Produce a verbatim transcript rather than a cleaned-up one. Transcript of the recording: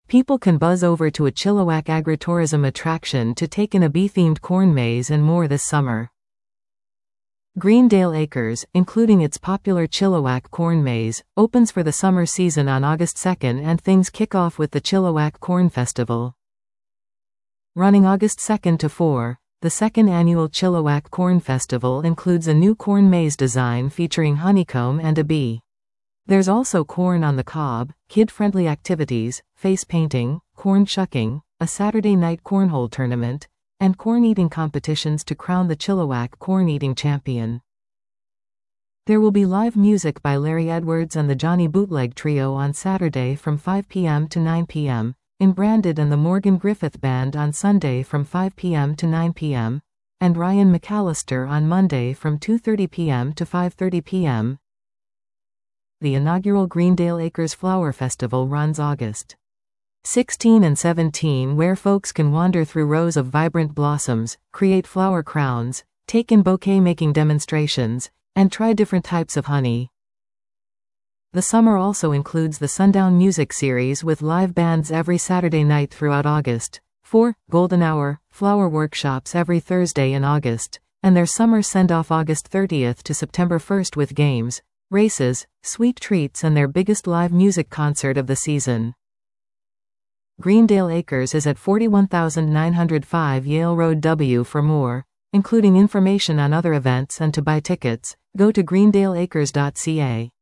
People can buzz over to a Chilliwack agritourism attraction to take in a bee-themed corn maze and more this summer. Greendale Acres, including its popular Chilliwack Corn Maze, opens for the summer season on August second and things kick off with the Chilliwack Corn Festival. Running August second to fourth, the second annual Chilliwack Corn Festival includes a new corn maze design featuring honeycomb and a bee. There's also corn on the cob, kid-friendly activities, face painting, corn shucking, a Saturday night cornhole tournament, and corn-eating competitions to crown the Chilliwack corn-eating champion. There will be live music by Larry Edwards and the Johnny Bootleg Trio on Saturday from five p m to nine p m, in Branded and the Morgan Griffith Band on Sunday from five p m to nine p m, and Ryan McAllister on Monday from two thirty p m to five thirty p m The inaugural Greendale Acres Flower Festival runs August sixteenth and seventeenth, where folks can wander through rows of vibrant blossoms, create flower crowns, take in bouquet-making demonstrations, and try different types of honey. The summer also includes the Sundown Music Series with live bands every Saturday night throughout August, four Golden Hour flower workshops every Thursday in August, and their summer send-off August thirtieth to September first with games, races, sweet treats and their biggest live music concert of the season. Greendale Acres is at forty-one thousand nine hundred five Yale Road W. For more, including information on other events and to buy tickets, go to greendale acres dot c a.